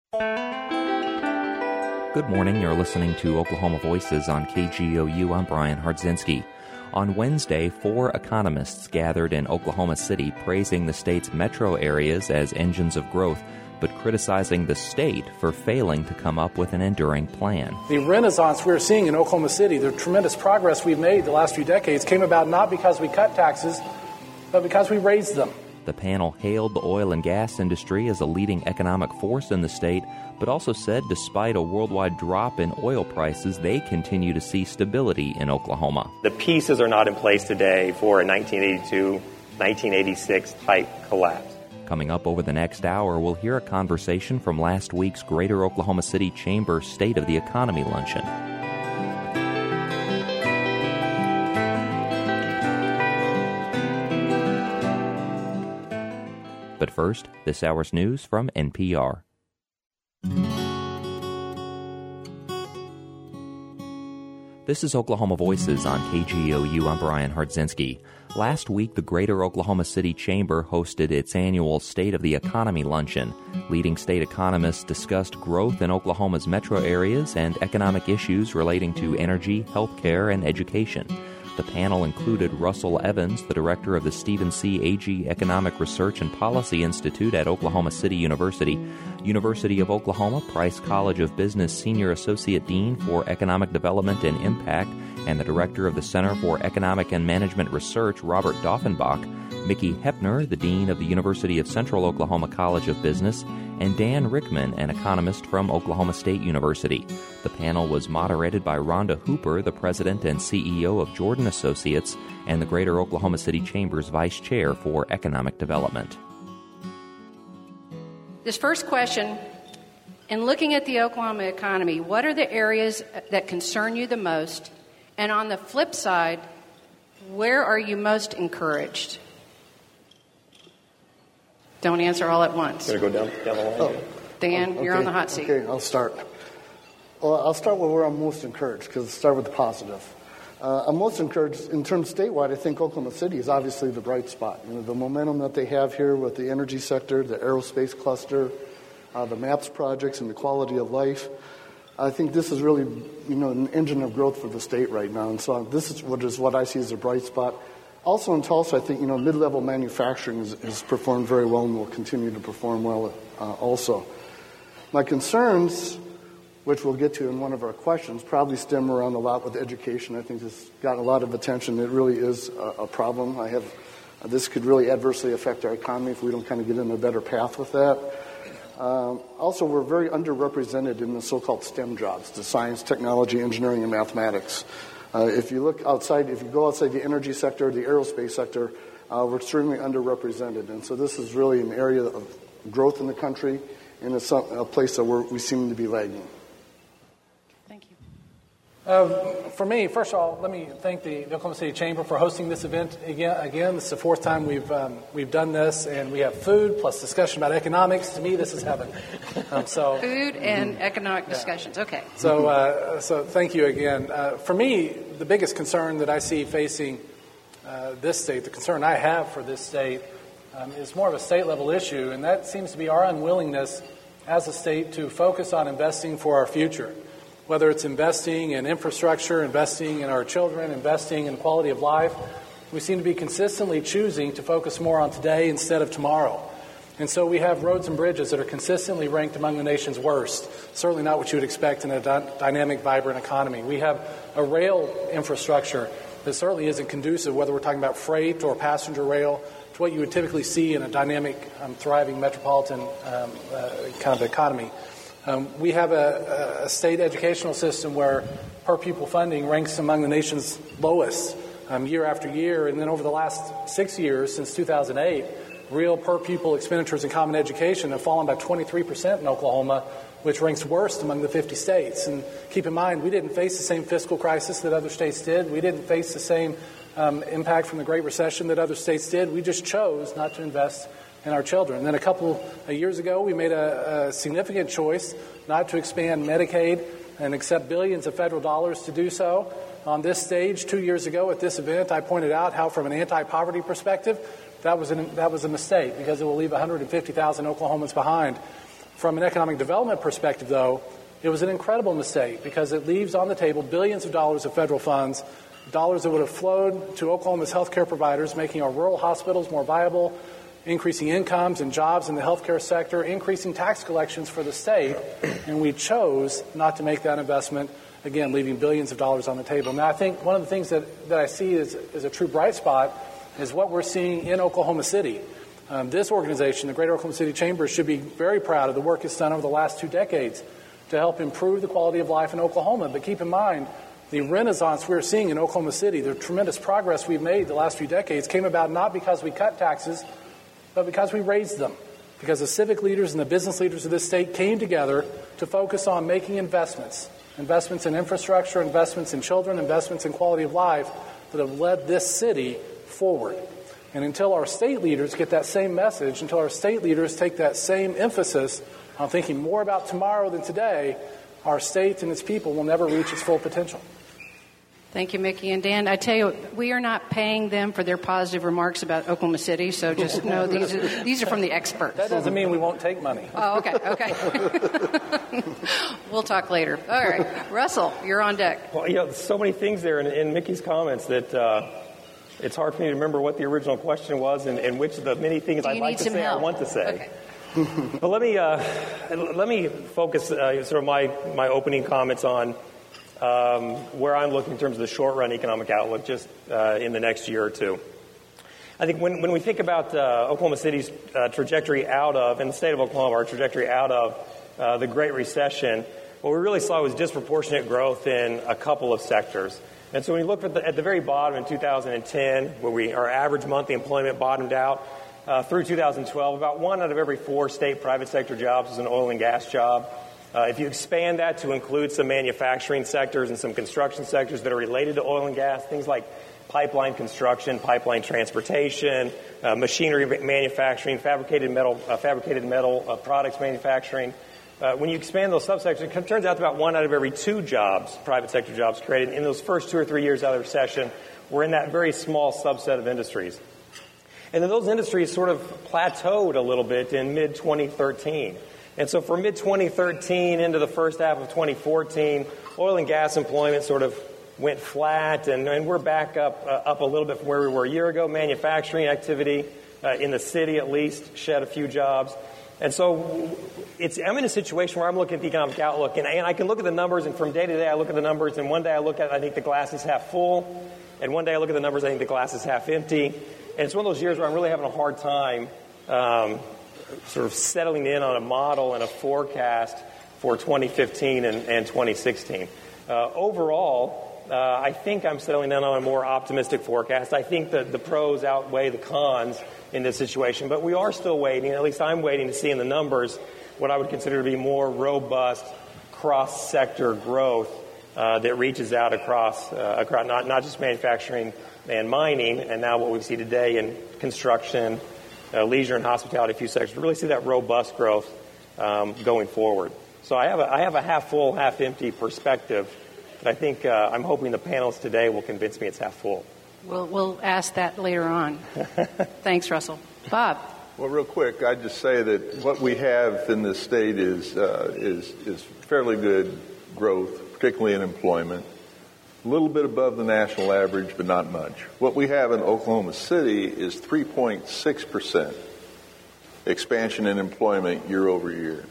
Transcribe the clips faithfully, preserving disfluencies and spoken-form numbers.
Good morning. You're listening to Oklahoma Voices on K G O U. I'm Brian Hardzinski. On Wednesday, four economists gathered in Oklahoma City praising the state's metro areas as engines of growth, but criticizing the state for failing to come up with an enduring plan. The renaissance we're seeing in Oklahoma City, the tremendous progress we've made the last few decades, came about not because we cut taxes, but because we raised them. The panel hailed the oil and gas industry as a leading economic force in the state, but also said despite a worldwide drop in oil prices, they continue to see stability in Oklahoma. The pieces are not in place today for a nineteen eighty-two, nineteen eighty-six type collapse. Coming up over the next hour, we'll hear a conversation from last week's Greater Oklahoma City Chamber State of the Economy luncheon. But first, this hour's news from N P R. This is Oklahoma Voices on K G O U. I'm Brian Hardzinski. Last week, the Greater Oklahoma City Chamber hosted its annual State of the Economy luncheon. Leading state economists discussed growth in Oklahoma's metro areas and economic issues relating to energy, healthcare, and education. The panel included Russell Evans, the director of the Stephen C. Agee Economic Research and Policy Institute at Oklahoma City University, University of Oklahoma Price College of Business Senior Associate Dean for Economic Development and Impact, and the director of the Center for Economic and Management Research, Robert Doffenbach, Mickey Hepner, the dean of the University of Central Oklahoma College of Business, and Dan Rickman, an economist from Oklahoma State University. The panel was moderated by Rhonda Hooper, the president and C E O of Jordan Associates, and the Greater Oklahoma City Chamber's vice chair for economic development. This first question, in looking at the Oklahoma economy, what are the areas that concern you the most? And on the flip side, where are you most encouraged? Don't answer all at once. Going to go down, down the line. Oh, Dan, okay. You're on the hot seat. Okay, I'll start. Well, I'll start with where I'm most encouraged, because I'll start with the positive. Uh, I'm most encouraged in terms statewide. I think Oklahoma City is obviously the bright spot. You know, the momentum that they have here with the energy sector, the aerospace cluster, uh, the MAPS projects, and the quality of life. I think this is really, you know, an engine of growth for the state right now. And so this is what is what I see as a bright spot. Also in Tulsa, I think, you know, mid-level manufacturing has, has performed very well and will continue to perform well uh, also. My concerns, which we'll get to in one of our questions, probably stem around a lot with education. I think this has gotten a lot of attention. It really is a, a problem. I have uh, this could really adversely affect our economy if we don't kind of get in a better path with that. Um, also, we're very underrepresented in the so-called STEM jobs, the science, technology, engineering, and mathematics. Uh, if you look outside, if you go outside the energy sector, the aerospace sector, uh, we're extremely underrepresented. And so this is really an area of growth in the country, and it's a place that we're, we seem to be lagging. Thank you. Uh, for me, first of all, let me thank the, the Oklahoma City Chamber for hosting this event again. Again, this is the fourth time we've um, we've done this, and we have food plus discussion about economics. To me, this is heaven. Um, so food and mm-hmm. economic discussions. Yeah. Okay. So, uh, so thank you again. Uh, for me, the biggest concern that I see facing uh, this state, the concern I have for this state, um, is more of a state-level issue, and that seems to be our unwillingness as a state to focus on investing for our future. Whether it's investing in infrastructure, investing in our children, investing in quality of life, we seem to be consistently choosing to focus more on today instead of tomorrow. And so we have roads and bridges that are consistently ranked among the nation's worst, certainly not what you would expect in a dy- dynamic, vibrant economy. We have a rail infrastructure that certainly isn't conducive, whether we're talking about freight or passenger rail, to what you would typically see in a dynamic, um, thriving metropolitan um, uh, kind of economy. Um, we have a, a state educational system where per pupil funding ranks among the nation's lowest um, year after year. And then over the last six years, since two thousand eight, real per pupil expenditures in common education have fallen by twenty-three percent in Oklahoma, which ranks worst among the fifty states. And keep in mind, we didn't face the same fiscal crisis that other states did. We didn't face the same um, impact from the Great Recession that other states did. We just chose not to invest in our children. And then a couple of years ago, we made a, a significant choice not to expand Medicaid and accept billions of federal dollars to do so. On this stage, two years ago at this event, I pointed out how from an anti-poverty perspective, that was, an, that was a mistake because it will leave one hundred fifty thousand Oklahomans behind. From an economic development perspective, though, it was an incredible mistake because it leaves on the table billions of dollars of federal funds, dollars that would have flowed to Oklahoma's healthcare providers, making our rural hospitals more viable, increasing incomes and jobs in the healthcare sector, increasing tax collections for the state, and we chose not to make that investment, again, leaving billions of dollars on the table. Now, I think one of the things that, that I see as, as a true bright spot is what we're seeing in Oklahoma City. Um, this organization, the Greater Oklahoma City Chamber, should be very proud of the work it's done over the last two decades to help improve the quality of life in Oklahoma. But keep in mind, the renaissance we're seeing in Oklahoma City, the tremendous progress we've made the last few decades, came about not because we cut taxes, but because we raised them. Because the civic leaders and the business leaders of this state came together to focus on making investments, investments in infrastructure, investments in children, investments in quality of life that have led this city forward. And until our state leaders get that same message, until our state leaders take that same emphasis on thinking more about tomorrow than today, our state and its people will never reach its full potential. Thank you, Mickey and Dan. I tell you, we are not paying them for their positive remarks about Oklahoma City, so just know these are, these are from the experts. That doesn't mean we won't take money. Oh, okay, okay. We'll talk later. All right. Russell, you're on deck. Well, you know, so many things there in, in Mickey's comments that uh, it's hard for me to remember what the original question was and, and which of the many things I'd like to say help? I want to say. Okay. But let me uh, let me focus uh, sort of my, my opening comments on um, where I'm looking in terms of the short-run economic outlook just uh, in the next year or two. I think when, when we think about uh, Oklahoma City's uh, trajectory out of, and the state of Oklahoma, our trajectory out of uh, the Great Recession, what we really saw was disproportionate growth in a couple of sectors. And so when you look at the, at the very bottom in two thousand ten, where we our average monthly employment bottomed out, uh, through two thousand twelve, about one out of every four state private sector jobs was an oil and gas job. Uh, if you expand that to include some manufacturing sectors and some construction sectors that are related to oil and gas, things like pipeline construction, pipeline transportation, uh, machinery manufacturing, fabricated metal, uh, fabricated metal uh, products manufacturing. Uh, when you expand those subsectors, it turns out about one out of every two jobs, private sector jobs created in those first two or three years out of the recession, were in that very small subset of industries. And then those industries sort of plateaued a little bit in mid twenty thirteen. And so from mid twenty thirteen into the first half of twenty fourteen, oil and gas employment sort of went flat, and, and we're back up uh, up a little bit from where we were a year ago. Manufacturing activity uh, in the city, at least, shed a few jobs. And so it's, I'm in a situation where I'm looking at the economic outlook, and, and I can look at the numbers, and from day to day I look at the numbers, and one day I look at it, I think the glass is half full, and one day I look at the numbers, I think the glass is half empty. And it's one of those years where I'm really having a hard time um, sort of settling in on a model and a forecast for twenty fifteen and, and twenty sixteen. Uh, overall, uh, I think I'm settling in on a more optimistic forecast. I think that the pros outweigh the cons in this situation, but we are still waiting, at least I'm waiting to see in the numbers what I would consider to be more robust cross-sector growth uh, that reaches out across, uh, across not, not just manufacturing and mining, and now what we see today in construction, uh, leisure and hospitality, a few sectors. We really see that robust growth um, going forward. So I have a, I have a half full, half empty perspective, but I think uh, I'm hoping the panelists today will convince me it's half full. We'll, we'll ask that later on. Thanks, Russell. Bob. Well, real quick, I'd just say that what we have in this state is uh, is is fairly good growth, particularly in employment. A little bit above the national average, but not much. What we have in Oklahoma City is three point six percent expansion in employment year over year.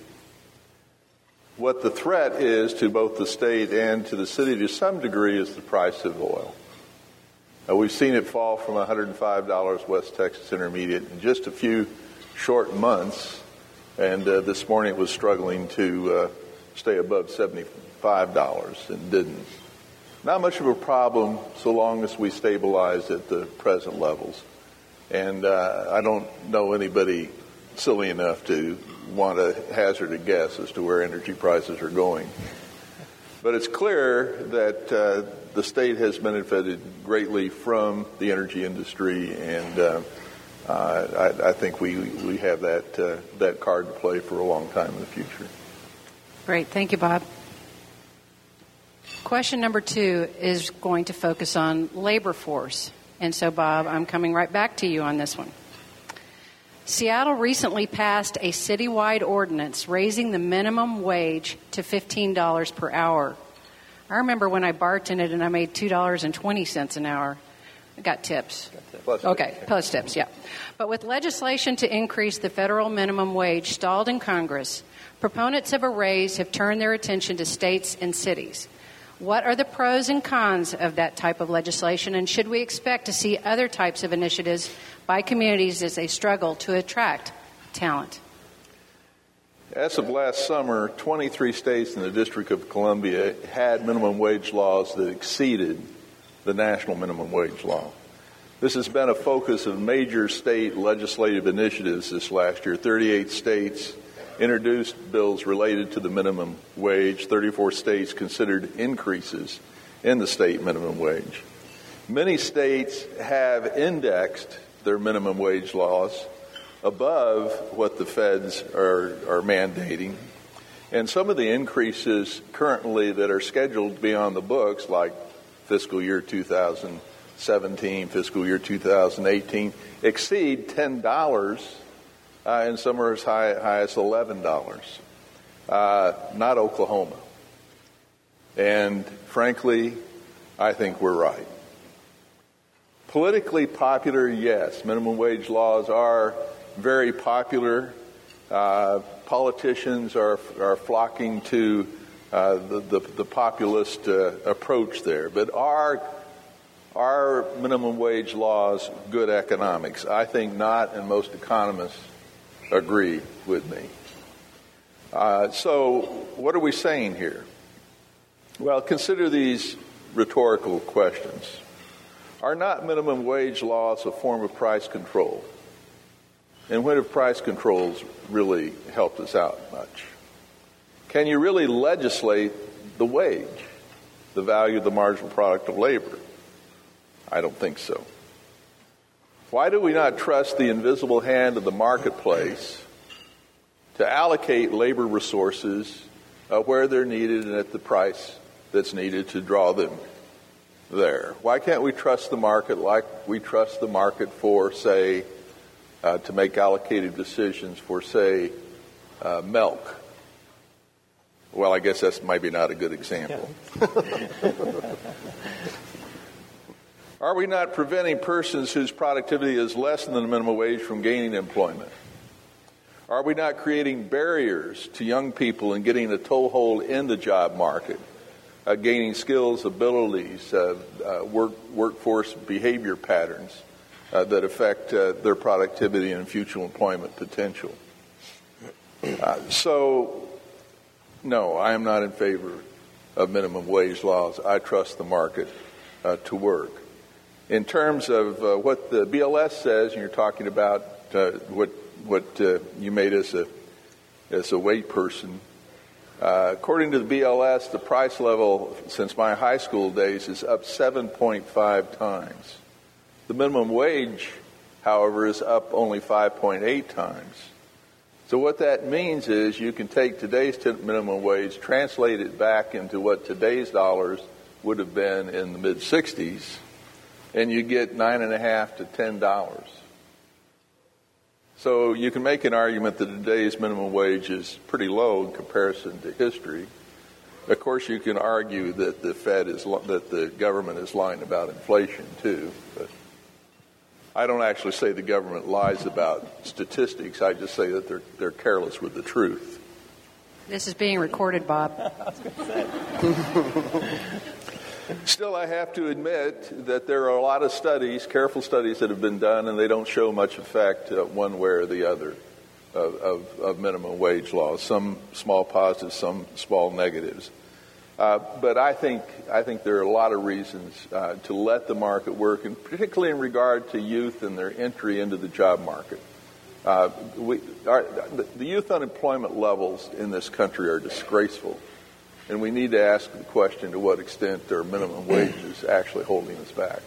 What the threat is to both the state and to the city to some degree is the price of oil. Uh, we've seen it fall from one hundred five dollars West Texas Intermediate in just a few short months, and uh, this morning it was struggling to uh, stay above seventy-five dollars and didn't. Not much of a problem so long as we stabilize at the present levels. And uh, I don't know anybody silly enough to want to hazard a guess as to where energy prices are going. But it's clear that uh, the state has benefited greatly from the energy industry, and uh, uh, I, I think we we have that uh, that card to play for a long time in the future. Great. Thank you, Bob. Question number two is going to focus on labor force. And so, Bob, I'm coming right back to you on this one. Seattle recently passed a citywide ordinance raising the minimum wage to fifteen dollars per hour. I remember when I bartended and I made two dollars and twenty cents an hour. I got tips. Got tips. Plus okay, tips. plus tips, yeah. But with legislation to increase the federal minimum wage stalled in Congress, proponents of a raise have turned their attention to states and cities. What are the pros and cons of that type of legislation, and should we expect to see other types of initiatives by communities as they struggle to attract talent? As of last summer, twenty-three states in the District of Columbia had minimum wage laws that exceeded the national minimum wage law. This has been a focus of major state legislative initiatives this last year. thirty-eight states introduced bills related to the minimum wage. thirty-four states considered increases in the state minimum wage. Many states have indexed their minimum wage laws above what the feds are, are mandating. And some of the increases currently that are scheduled to be on the books, like fiscal year two thousand seventeen, fiscal year two thousand eighteen, exceed ten dollars. Uh, and some are as high, high as eleven dollars. Uh, not Oklahoma. And frankly, I think we're right. Politically popular, yes. Minimum wage laws are very popular. Uh, politicians are are flocking to uh, the, the, the populist uh, approach there. But are, are minimum wage laws good economics? I think not, and most economists agree with me. Uh, so what are we saying here? Well, consider these rhetorical questions. Are not minimum wage laws a form of price control? And when have price controls really helped us out much? Can you really legislate the wage, the value of the marginal product of labor? I don't think so. Why do we not trust the invisible hand of the marketplace to allocate labor resources uh, where they're needed and at the price that's needed to draw them there? Why can't we trust the market like we trust the market for, say, uh, to make allocated decisions for, say, uh, milk? Well, I guess that's maybe not a good example. Yeah. Are we not preventing persons whose productivity is less than the minimum wage from gaining employment? Are we not creating barriers to young people in getting a toehold in the job market, uh, gaining skills, abilities, uh, uh, work, workforce behavior patterns uh, that affect uh, their productivity and future employment potential? Uh, so, no, I am not in favor of minimum wage laws. I trust the market uh, to work. In terms of uh, what the B L S says, and you're talking about uh, what what uh, you made as a as a weight person, uh, according to the B L S, the price level since my high school days is up seven point five times. The minimum wage, however, is up only five point eight times. So what that means is you can take today's minimum wage, translate it back into what today's dollars would have been in the mid sixties, and you get nine and a half to ten dollars. So you can make an argument that today's minimum wage is pretty low in comparison to history. Of course, you can argue that the Fed is that the government is lying about inflation too. But I don't actually say the government lies about statistics. I just say that they're they're careless with the truth. This is being recorded, Bob. Still, I have to admit that there are a lot of studies, careful studies that have been done, and they don't show much effect uh, one way or the other of, of, of minimum wage laws. Some small positives, some small negatives. Uh, but I think I think there are a lot of reasons uh, to let the market work, and particularly in regard to youth and their entry into the job market. Uh, we, our, the youth unemployment levels in this country are disgraceful. And we need to ask the question to what extent are minimum wages actually holding us back.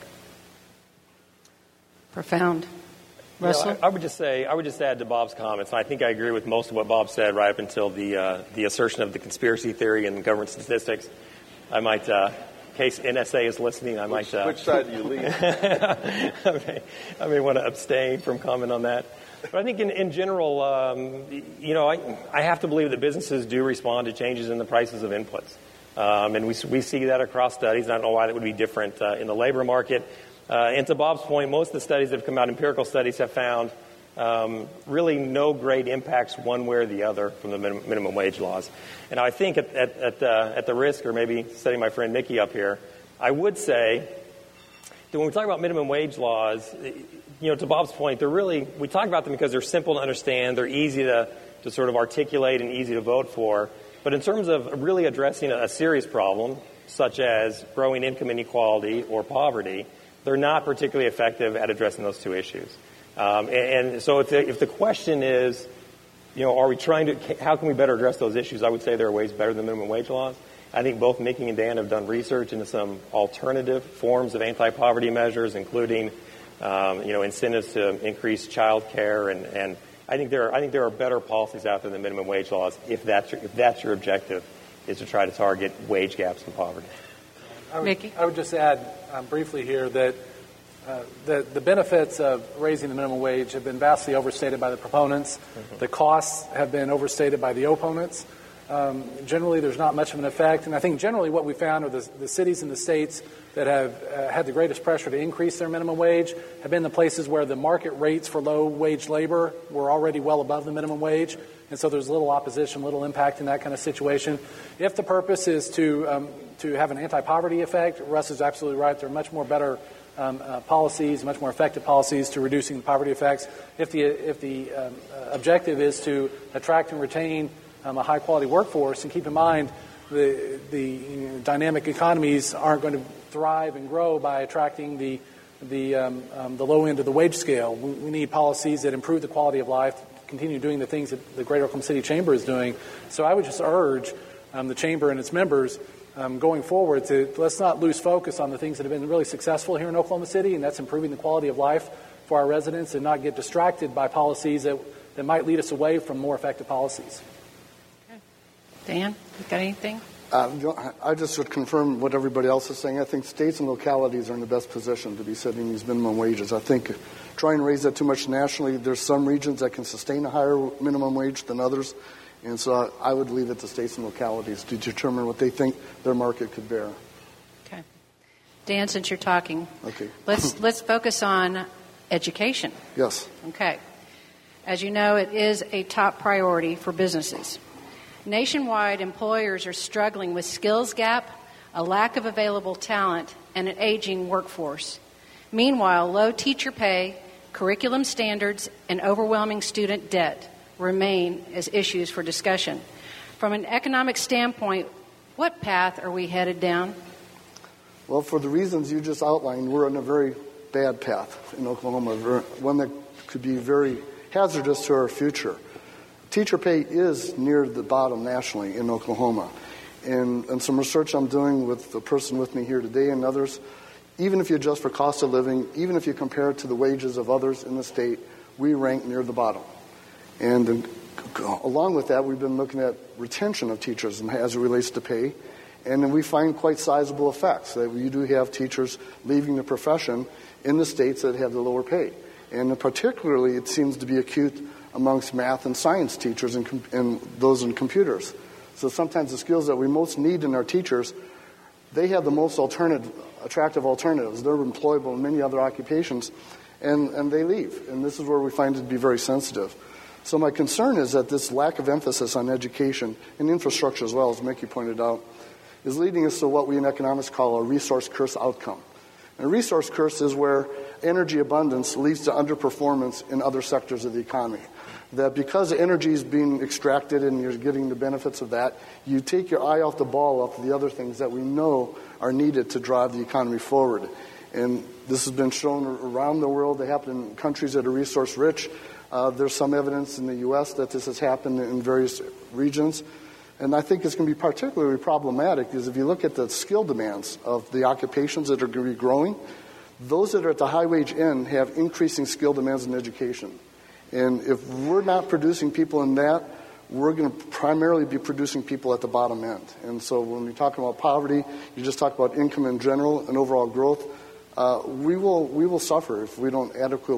Profound. Russell? You know, I, I would just say, I would just add to Bob's comments, and I think I agree with most of what Bob said right up until the uh, the assertion of the conspiracy theory and government statistics. I might, uh, in case N S A is listening, I which, might... Uh, which side do you lean? I, may, I may want to abstain from comment on that. But I think in, in general, um, you know, I, I have to believe that businesses do respond to changes in the prices of inputs. Um, and we, we see that across studies. I don't know why that would be different uh, in the labor market. Uh, and to Bob's point, most of the studies that have come out, empirical studies, have found um, really no great impacts one way or the other from the minimum, minimum wage laws. And I think at, at, at, the, at the risk, or maybe setting my friend Mickey up here, I would say that when we talk about minimum wage laws, you know, to Bob's point, they're really, we talk about them because they're simple to understand, they're easy to, to sort of articulate and easy to vote for. But in terms of really addressing a, a serious problem, such as growing income inequality or poverty, they're not particularly effective at addressing those two issues. Um, and, and so if the, if the question is, you know, are we trying to, how can we better address those issues? I would say there are ways better than minimum wage laws. I think both Mickey and Dan have done research into some alternative forms of anti-poverty measures, including Um, you know, incentives to increase child care, and, and I think there are, I think there are better policies out there than minimum wage laws if that's your, if that's your objective, is to try to target wage gaps and poverty. I would, Mickey? I would just add um, briefly here that uh, the, the benefits of raising the minimum wage have been vastly overstated by the proponents. Mm-hmm. The costs have been overstated by the opponents. Um, generally, there's not much of an effect, and I think generally what we found are the, the cities and the states that have uh, had the greatest pressure to increase their minimum wage have been the places where the market rates for low-wage labor were already well above the minimum wage, and so there's little opposition, little impact in that kind of situation. If the purpose is to um, to have an anti-poverty effect, Russ is absolutely right. There are much more better um, uh, policies, much more effective policies to reducing the poverty effects. If the if the um, uh, objective is to attract and retain um, a high-quality workforce, and keep in mind the the you know, dynamic economies aren't going to thrive and grow by attracting the the um, um, the low end of the wage scale. We, we need policies that improve the quality of life, continue doing the things that the Greater Oklahoma City Chamber is doing. So I would just urge um, the Chamber and its members um, going forward to let's not lose focus on the things that have been really successful here in Oklahoma City, and that's improving the quality of life for our residents, and not get distracted by policies that, that might lead us away from more effective policies. Okay. Dan, you got anything? Uh, I just would confirm what everybody else is saying. I think states and localities are in the best position to be setting these minimum wages. I think trying to raise that too much nationally, there's some regions that can sustain a higher minimum wage than others. And so I would leave it to states and localities to determine what they think their market could bear. Okay. Dan, since you're talking, okay. let's let's focus on education. Yes. Okay. As you know, it is a top priority for businesses. Nationwide, employers are struggling with skills gap, a lack of available talent, and an aging workforce. Meanwhile, low teacher pay, curriculum standards, and overwhelming student debt remain as issues for discussion. From an economic standpoint, what path are we headed down? Well, for the reasons you just outlined, we're on a very bad path in Oklahoma, one that could be very hazardous to our future. Teacher pay is near the bottom nationally in Oklahoma. And, and some research I'm doing with the person with me here today and others, even if you adjust for cost of living, even if you compare it to the wages of others in the state, we rank near the bottom. And then, along with that, we've been looking at retention of teachers as it relates to pay. And then we find quite sizable effects, that you do have teachers leaving the profession in the states that have the lower pay. And particularly, it seems to be acute amongst math and science teachers and, and those in computers. So sometimes the skills that we most need in our teachers, they have the most alternative, attractive alternatives. They're employable in many other occupations, and, and they leave. And this is where we find it to be very sensitive. So my concern is that this lack of emphasis on education and infrastructure as well, as Mickey pointed out, is leading us to what we in economics call a resource curse outcome. And a resource curse is where energy abundance leads to underperformance in other sectors of the economy. That because energy is being extracted and you're getting the benefits of that, you take your eye off the ball off the other things that we know are needed to drive the economy forward. And this has been shown around the world to happen in countries that are resource rich. Uh, there's some evidence in the U S that this has happened in various regions. And I think it's going to be particularly problematic because if you look at the skill demands of the occupations that are going to be growing, those that are at the high wage end have increasing skill demands in education. And if we're not producing people in that, we're going to primarily be producing people at the bottom end. And so when we talk about poverty, you just talk about income in general and overall growth, uh, we will we will suffer if we don't adequately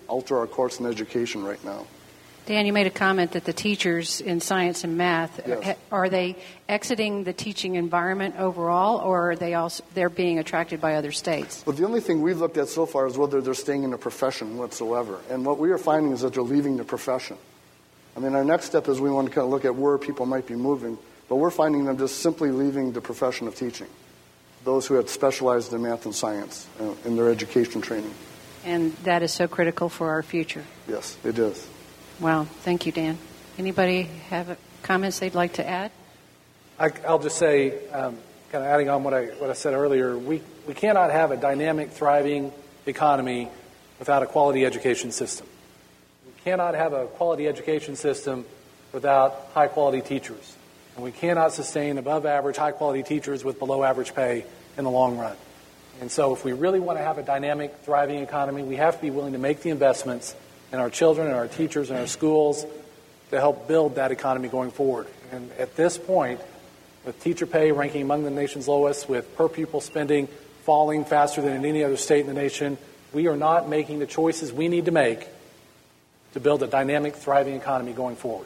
alter our course in education right now. Dan, you made a comment that the teachers in science and math, Yes. are they exiting the teaching environment overall, or are they also they're being attracted by other states? But the only thing we've looked at so far is whether they're staying in the profession whatsoever. And what we are finding is that they're leaving the profession. I mean, our next step is we want to kind of look at where people might be moving, but we're finding them just simply leaving the profession of teaching, those who had specialized in math and science uh, in their education training. And that is so critical for our future. Yes, it is. Wow. Thank you, Dan. Anybody have comments they'd like to add? I, I'll just say, um, kind of adding on what I what I said earlier, we, we cannot have a dynamic, thriving economy without a quality education system. We cannot have a quality education system without high-quality teachers. And we cannot sustain above-average, high-quality teachers with below-average pay in the long run. And so if we really want to have a dynamic, thriving economy, we have to be willing to make the investments in our children and our teachers and our schools to help build that economy going forward. And at this point, with teacher pay ranking among the nation's lowest, with per pupil spending falling faster than in any other state in the nation, we are not making the choices we need to make to build a dynamic, thriving economy going forward.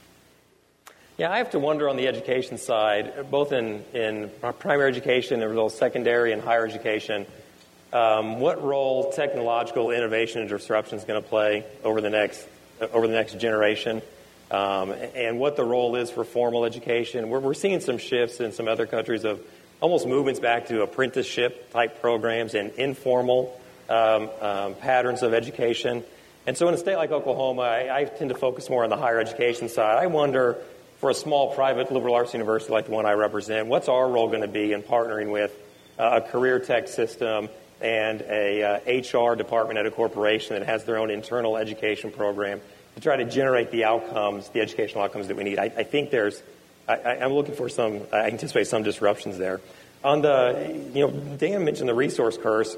Yeah, I have to wonder on the education side, both in, in primary education and both secondary and higher education, um, what role technological innovation and disruption is going to play over the next over the next generation, um, and what the role is for formal education. We're, we're seeing some shifts in some other countries of almost movements back to apprenticeship type programs and informal um, um, patterns of education. And so in a state like Oklahoma, I, I tend to focus more on the higher education side. I wonder, for a small private liberal arts university like the one I represent, what's our role going to be in partnering with uh, a career tech system and a uh, H R department at a corporation that has their own internal education program to try to generate the outcomes, the educational outcomes that we need? I, I think there's, I, I'm looking for some, I anticipate some disruptions there. On the, you know, Dan mentioned the resource curse,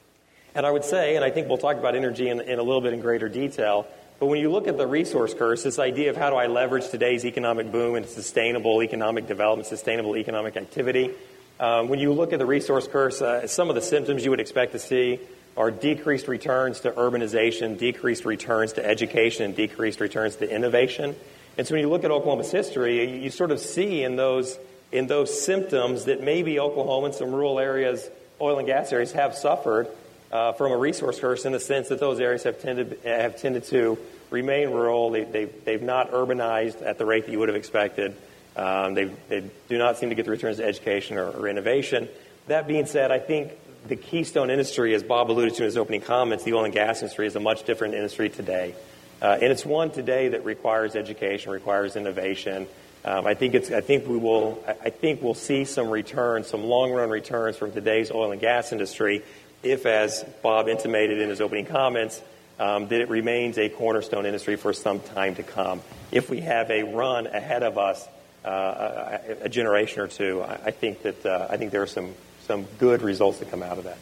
and I would say, and I think we'll talk about energy in, in a little bit in greater detail, but when you look at the resource curse, this idea of how do I leverage today's economic boom into sustainable economic development, sustainable economic activity, um, when you look at the resource curse, uh, some of the symptoms you would expect to see are decreased returns to urbanization, decreased returns to education, and decreased returns to innovation. And so when you look at Oklahoma's history, you, you sort of see in those in those symptoms that maybe Oklahoma and some rural areas, oil and gas areas, have suffered Uh, from a resource curse in the sense that those areas have tended have tended to remain rural. They, they've, they've not urbanized at the rate that you would have expected. Um, they, they do not seem to get the returns to education or, or innovation. That being said, I think the keystone industry, as Bob alluded to in his opening comments, the oil and gas industry is a much different industry today. Uh, and it's one today that requires education, requires innovation. Um, I think it's. I think we will. I think we'll see some returns, some long-run returns from today's oil and gas industry, if, as Bob intimated in his opening comments, um, that it remains a cornerstone industry for some time to come. If we have a run ahead of us, uh, a, a generation or two, I, I think that uh, I think there are some some good results that come out of that.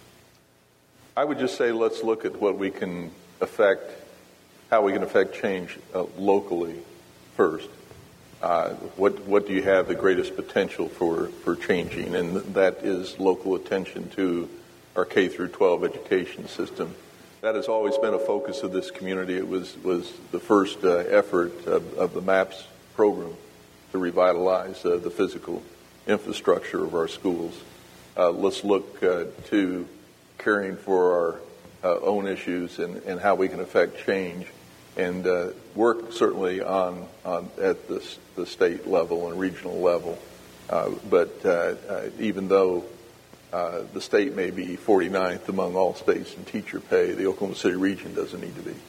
I would just say let's look at what we can affect, how we can affect change uh, locally first. Uh, what what do you have the greatest potential for, for changing? And that is local attention to our K through twelve education system. That has always been a focus of this community. It was was the first uh, effort of, of the MAPS program to revitalize uh, the physical infrastructure of our schools. Uh, let's look uh, to caring for our uh, own issues and, and how we can affect change, and uh, work certainly on, on at the, the state level and regional level. Uh, but uh, uh, even though uh, the state may be forty-ninth among all states in teacher pay, the Oklahoma City region doesn't need to be.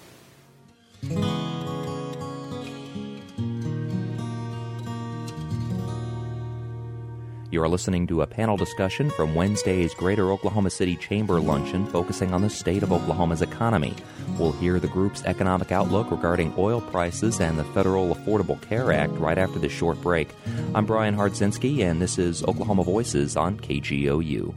You are listening to a panel discussion from Wednesday's Greater Oklahoma City Chamber Luncheon focusing on the state of Oklahoma's economy. We'll hear the group's economic outlook regarding oil prices and the Federal Affordable Care Act right after this short break. I'm Brian Hardzinski, and this is Oklahoma Voices on K G O U.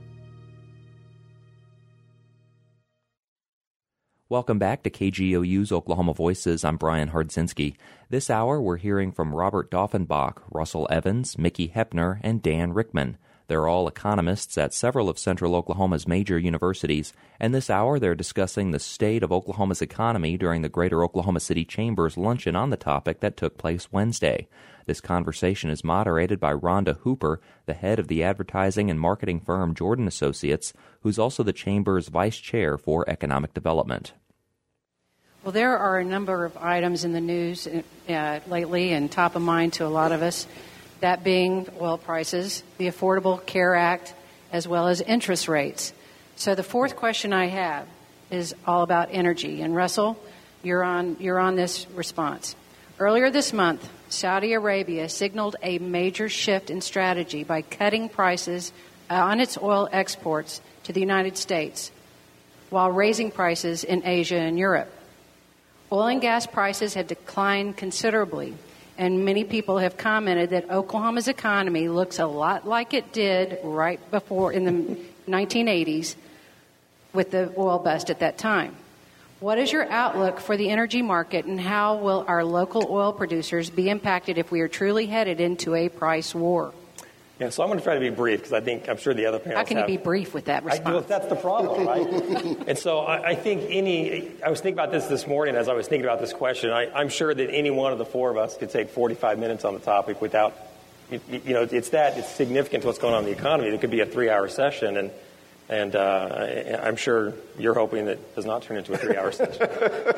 Welcome back to K G O U's Oklahoma Voices. I'm Brian Hardzinski. This hour, we're hearing from Robert Doffenbach, Russell Evans, Mickey Hepner, and Dan Rickman. They're all economists at several of Central Oklahoma's major universities, and this hour they're discussing the state of Oklahoma's economy during the Greater Oklahoma City Chamber's luncheon on the topic that took place Wednesday. This conversation is moderated by Rhonda Hooper, the head of the advertising and marketing firm Jordan Associates, who's also the Chamber's vice chair for economic development. Well, there are a number of items in the news uh, lately and top of mind to a lot of us, that being oil prices, the Affordable Care Act, as well as interest rates. So the fourth question I have is all about energy. And Russell, you're on, you're on this response. Earlier this month, Saudi Arabia signaled a major shift in strategy by cutting prices on its oil exports to the United States while raising prices in Asia and Europe. Oil and gas prices have declined considerably, and many people have commented that Oklahoma's economy looks a lot like it did right before in the nineteen eighties with the oil bust at that time. What is your outlook for the energy market, and how will our local oil producers be impacted if we are truly headed into a price war? Yeah, so I'm going to try to be brief because I think I'm sure the other panelists How can have, you be brief with that response? I, well, that's the problem, right? And so I, I think any, I was thinking about this this morning as I was thinking about this question. I, I'm sure that any one of the four of us could take forty-five minutes on the topic without, you, you know, it's that, it's significant to what's going on in the economy. It could be a three-hour session, and and uh, I'm sure you're hoping that it does not turn into a three-hour session.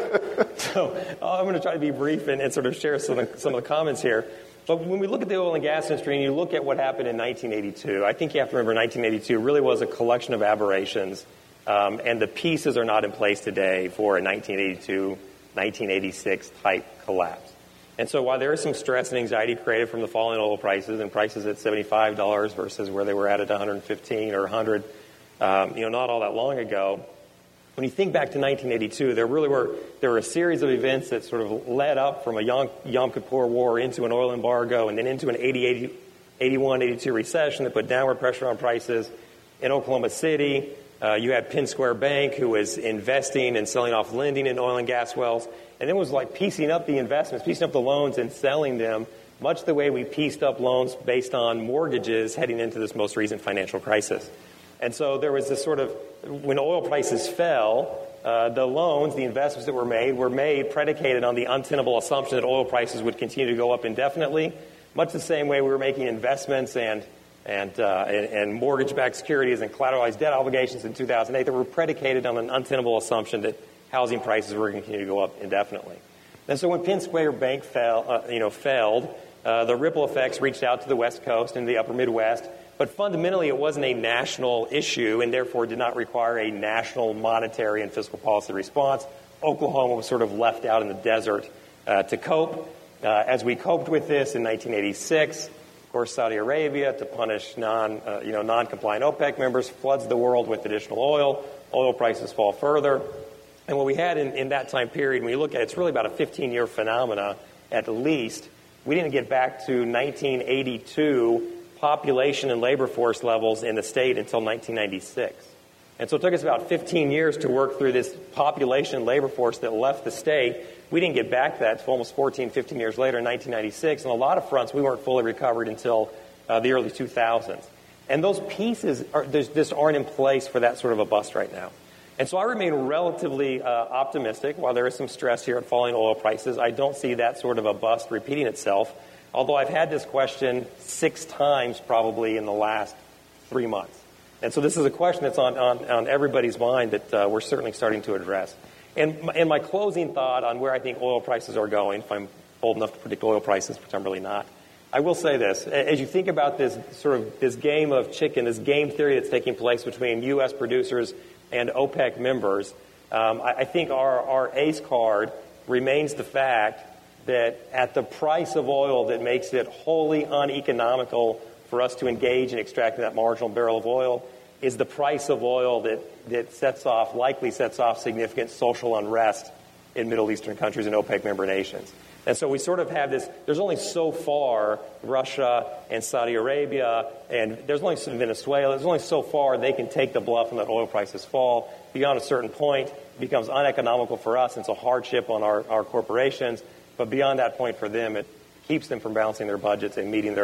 So I'm going to try to be brief and, and sort of share some of, the, some of the comments here. But when we look at the oil and gas industry and you look at what happened in nineteen eighty-two, I think you have to remember nineteen eighty-two really was a collection of aberrations, um, and the pieces are not in place today for a nineteen eighty-two, nineteen eighty-six type collapse. And so while there is some stress and anxiety created from the falling oil prices and prices at seventy-five dollars versus where they were at at one hundred fifteen or one hundred, um, you know, not all that long ago, when you think back to nineteen eighty-two, there really were there were a series of events that sort of led up from a Yom, Yom Kippur war into an oil embargo and then into an eighty, eighty, eighty-one, eighty-two recession that put downward pressure on prices. In Oklahoma City, uh, you had Penn Square Bank, who was investing and selling off lending in oil and gas wells, and it was like piecing up the investments, piecing up the loans and selling them, much the way we pieced up loans based on mortgages heading into this most recent financial crisis. And so there was this sort of, when oil prices fell, uh, the loans, the investments that were made, were made predicated on the untenable assumption that oil prices would continue to go up indefinitely, much the same way we were making investments and and uh, and, and mortgage-backed securities and collateralized debt obligations in two thousand eight that were predicated on an untenable assumption that housing prices were going to continue to go up indefinitely. And so when Penn Square Bank fell, uh, you know, failed, uh, the ripple effects reached out to the West Coast and the upper Midwest. But fundamentally, it wasn't a national issue and therefore did not require a national monetary and fiscal policy response. Oklahoma was sort of left out in the desert uh, to cope. Uh, as we coped with this in nineteen eighty-six, of course, Saudi Arabia, to punish non, uh, you know, non-compliant OPEC members, floods the world with additional oil. Oil prices fall further. And what we had in, in that time period, when you look at it, it's really about a fifteen-year phenomena at least. We didn't get back to nineteen eighty-two population and labor force levels in the state until nineteen ninety-six. And so it took us about fifteen years to work through this population and labor force that left the state. We didn't get back to that until almost fourteen, fifteen years later in nineteen ninety-six. On a lot of fronts, we weren't fully recovered until uh, the early two thousands. And those pieces are, just aren't in place for that sort of a bust right now. And so I remain relatively uh, optimistic. While there is some stress here at falling oil prices, I don't see that sort of a bust repeating itself. Although I've had this question six times probably in the last three months. And so this is a question that's on, on, on everybody's mind that uh, we're certainly starting to address. And my, and my closing thought on where I think oil prices are going, if I'm bold enough to predict oil prices, which I'm really not, I will say this. As you think about this sort of this game of chicken, this game theory that's taking place between U S producers and OPEC members, um, I, I think our, our ace card remains the fact that at the price of oil that makes it wholly uneconomical for us to engage in extracting that marginal barrel of oil is the price of oil that, that sets off, likely sets off significant social unrest in Middle Eastern countries and OPEC member nations. And so we sort of have this, there's only so far Russia and Saudi Arabia, and there's only Venezuela, there's only so far they can take the bluff and let oil prices fall. Beyond a certain point, it becomes uneconomical for us, and it's a hardship on our, our corporations. But beyond that point for them, it keeps them from balancing their budgets and meeting their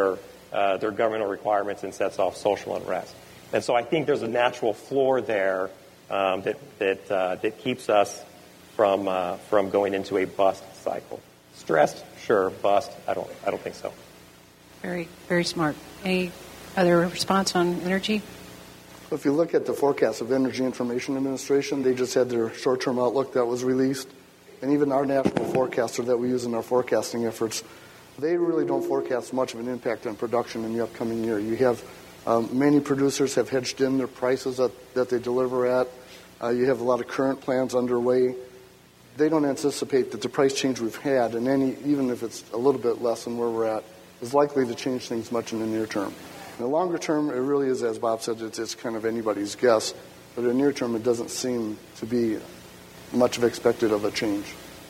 uh, their governmental requirements and sets off social unrest. And so I think there's a natural floor there um, that that uh, that keeps us from uh, from going into a bust cycle. Stressed, sure. Bust, I don't I don't think so. Very very smart. Any other response on energy? If you look at the forecast of Energy Information Administration, they just had their short-term outlook that was released. And even our national forecaster that we use in our forecasting efforts, they really don't forecast much of an impact on production in the upcoming year. You have um, many producers have hedged in their prices that, that they deliver at. Uh, you have a lot of current plans underway. They don't anticipate that the price change we've had, and any even if it's a little bit less than where we're at, is likely to change things much in the near term. In the longer term, it really is, as Bob said, it's, it's kind of anybody's guess. But in the near term, it doesn't seem to be much of expected of a change.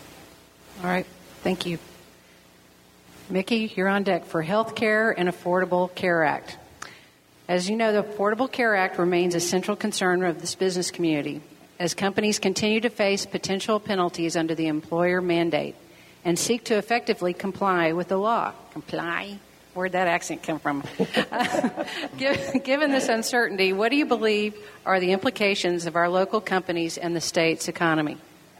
All right. Thank you. Mickey, you're on deck for Health Care and Affordable Care Act. As you know, the Affordable Care Act remains a central concern of this business community as companies continue to face potential penalties under the employer mandate and seek to effectively comply with the law. Comply? Where'd that accent come from? uh, given this uncertainty, what do you believe are the implications of our local companies and the state's economy?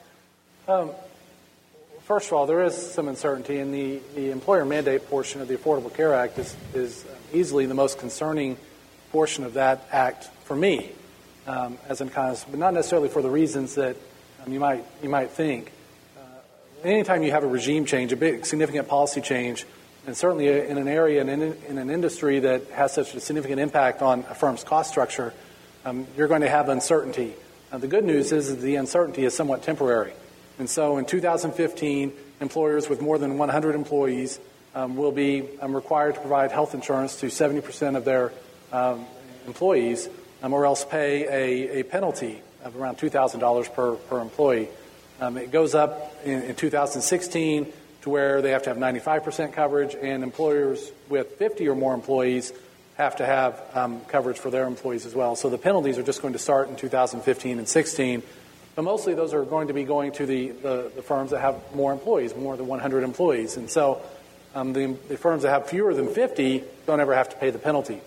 Um, first of all, there is some uncertainty, and the, the employer mandate portion of the Affordable Care Act is, is easily the most concerning portion of that act for me um, as an economist, but not necessarily for the reasons that um, you might you might think. Uh, anytime you have a regime change, a big significant policy change, and certainly in an area and in, in an industry that has such a significant impact on a firm's cost structure, um, you're going to have uncertainty. Uh, the good news is that the uncertainty is somewhat temporary. And so in two thousand fifteen, employers with more than one hundred employees um, will be um, required to provide health insurance to seventy percent of their um, employees um, or else pay a, a penalty of around two thousand dollars per, per employee. Um, it goes up in, in two thousand sixteen to where they have to have ninety-five percent coverage, and employers with fifty or more employees have to have um, coverage for their employees as well. So the penalties are just going to start in two thousand fifteen and sixteen, but mostly those are going to be going to the, the, the firms that have more employees, more than one hundred employees. And so um, the, the firms that have fewer than fifty don't ever have to pay the penalty.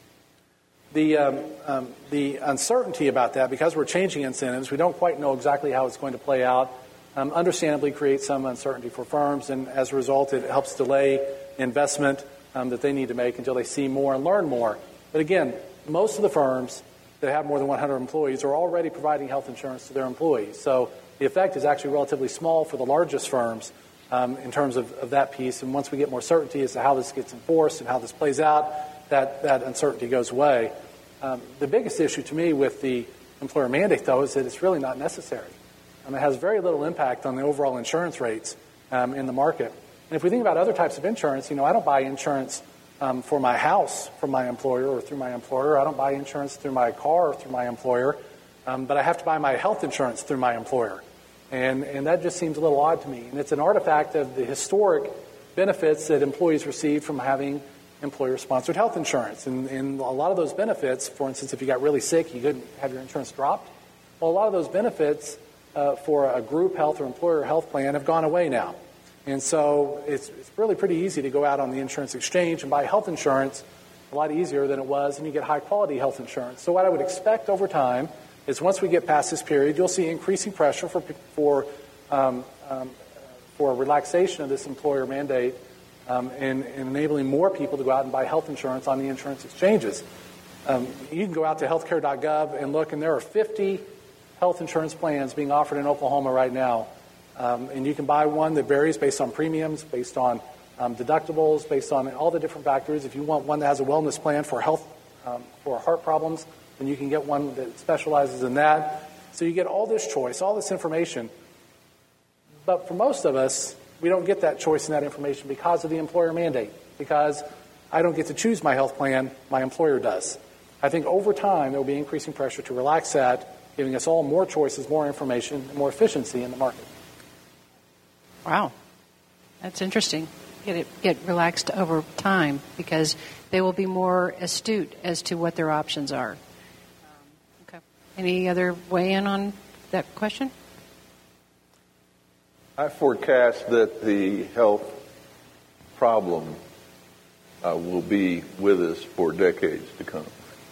The, um, um, the uncertainty about that, because we're changing incentives, we don't quite know exactly how it's going to play out. Um, understandably creates some uncertainty for firms, and as a result, it helps delay investment um, that they need to make until they see more and learn more. But again, most of the firms that have more than one hundred employees are already providing health insurance to their employees. So the effect is actually relatively small for the largest firms um, in terms of, of that piece. And once we get more certainty as to how this gets enforced and how this plays out, that, that uncertainty goes away. Um, the biggest issue to me with the employer mandate, though, is that it's really not necessary. Um, it has very little impact on the overall insurance rates um, in the market. And if we think about other types of insurance, you know, I don't buy insurance um, for my house from my employer or through my employer. I don't buy insurance through my car or through my employer, um, but I have to buy my health insurance through my employer. And, and that just seems a little odd to me. And it's an artifact of the historic benefits that employees receive from having employer-sponsored health insurance. And, and a lot of those benefits, for instance, if you got really sick, you couldn't have your insurance dropped. Well, a lot of those benefits Uh, for a group health or employer health plan have gone away now. And so it's, it's really pretty easy to go out on the insurance exchange and buy health insurance a lot easier than it was, and you get high-quality health insurance. So what I would expect over time is once we get past this period, you'll see increasing pressure for for um, um, for relaxation of this employer mandate um, and, and enabling more people to go out and buy health insurance on the insurance exchanges. Um, you can go out to healthcare dot gov and look, and there are fifty health insurance plans being offered in Oklahoma right now. Um, and you can buy one that varies based on premiums, based on um, deductibles, based on all the different factors. If you want one that has a wellness plan for health, um, for heart problems, then you can get one that specializes in that. So you get all this choice, all this information. But for most of us, we don't get that choice and that information because of the employer mandate, because I don't get to choose my health plan, my employer does. I think over time there will be increasing pressure to relax that, giving us all more choices, more information, and more efficiency in the market. Wow. That's interesting. Get it get relaxed over time because they will be more astute as to what their options are. Um, okay. Any other weigh in on that question? I forecast that the health problem uh, will be with us for decades to come.